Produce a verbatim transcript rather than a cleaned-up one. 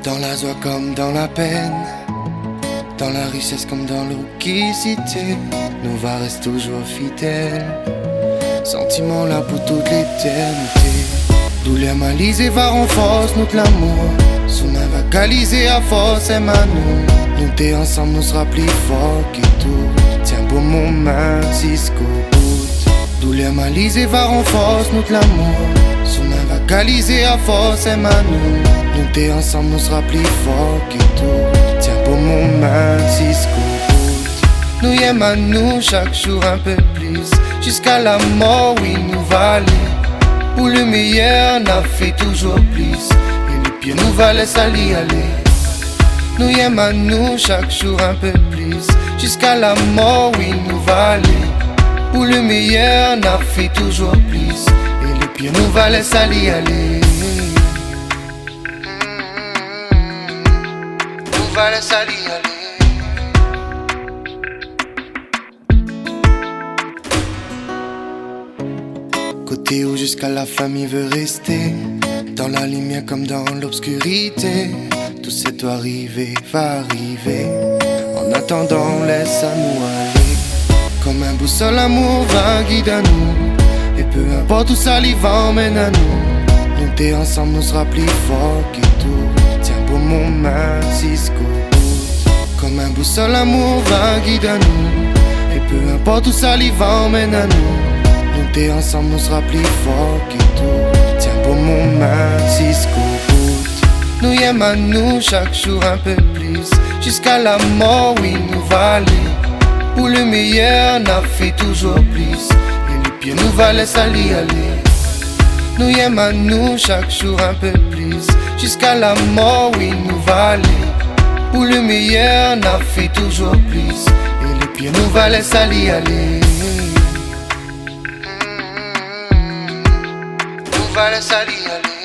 Dans la joie comme dans la peine, dans la richesse comme dans l'oquicité, nous va rester toujours fidèles. Sentiment là pour toute l'éternité. Douleur malisée va renforcer notre l'amour. Sous main va caliser à force et manou. Nous t'es ensemble nous sera plus fort que tout. Tiens pour mon main jusqu'au bout. Douleur malisée va renforcer notre l'amour. Sous main va caliser à force et manou. Nous t'es ensemble nous sera plus fort que tout. Tiens pour mon main jusqu'au bout. Nous y aimons à nous chaque jour un peu plus. Jusqu'à la mort, oui, nous va aller. Pour le meilleur, on a fait toujours plus. Et les pieds nous va laisser aller, aller. Nous y aimons à nous chaque jour un peu plus. Jusqu'à la mort, oui, nous va aller. Pour le meilleur, on a fait toujours plus. Et les pieds nous va laisser aller, aller. Nous va laisser aller, aller. Côté où jusqu'à la famille veut rester. Dans la lumière comme dans l'obscurité. Tout ce doit arriver, va arriver. En attendant, laisse à nous aller. Comme un boussole, l'amour va guider à nous. Et peu importe où ça l'y va, emmène à nous. Nous t'es ensemble, nous sera plus fort que tout. Tiens pour mon main jusqu'au bout. Comme un boussole, l'amour va guider à nous. Et peu importe où ça l'y va, emmène à nous. Nous t'es ensemble, nous sera plus fort que tout. Tiens pour mon main jusqu'au bout. Nous y aimons à nous chaque jour un peu plus. Jusqu'à la mort, oui, nous va aller. Pour le meilleur, on a fait toujours plus. Et les pieds nous va laisser aller, aller. Nous y aimons à nous chaque jour un peu plus. Jusqu'à la mort, oui, nous va aller. Pour le meilleur, on a fait toujours plus. Et les pieds nous va laisser aller, aller. Nous va laisser aller, aller.